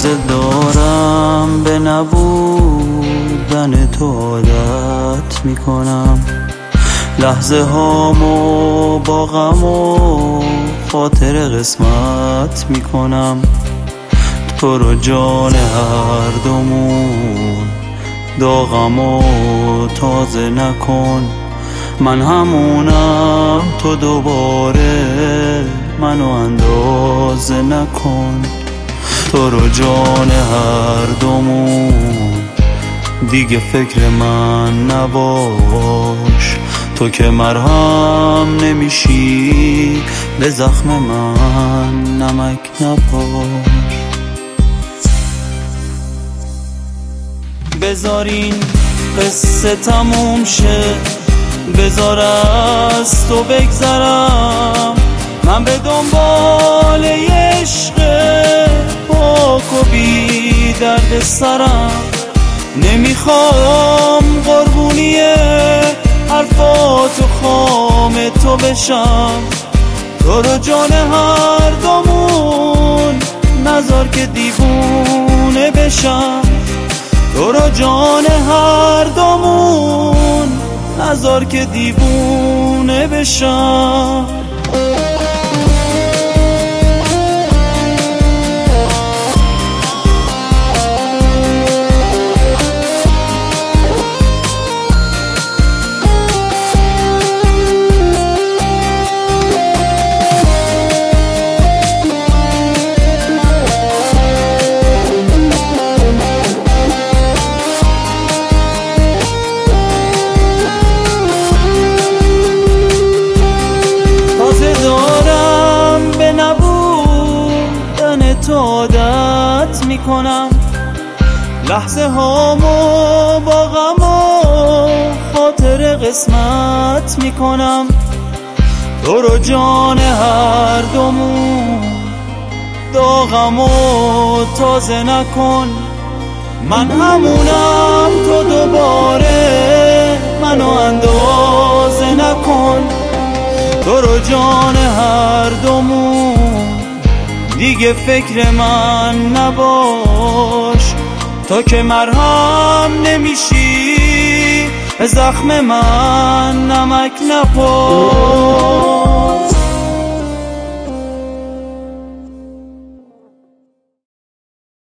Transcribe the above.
تازه دارم به نبودن تو عادت میکنم، لحظه هامو با غم و خاطر قسمت میکنم. تو رو جان هر دومون داغمو تازه نکن، من همونم تو دوباره منو اندازه نکن. تو رو جان هر دومون دیگه فکر من نباش، تو که مرهم نمیشی به زخم من نمک نپاش. بذارین قصه تموم شه، بذار از تو بگذرم، من به دنبال عشق پاک و بی درد سرم. نمیخوام قربونی حرفات و خام تو بشم، تو رو جان هر دومون نذار که دیوونه بشم. تو رو جان هر دومون نذار که دیوونه بشم. تو عادت میکنم، لحظه هامو با غم و خاطر قسمت میکنم. تو رو جان هر دومون داغمو تازه نکن، من همونم تو دوباره منو اندازه نکن. تو رو جان هر دومون دیگه فکر من نباش، تو که مرهم نمیشی به زخم من نمک نپاش.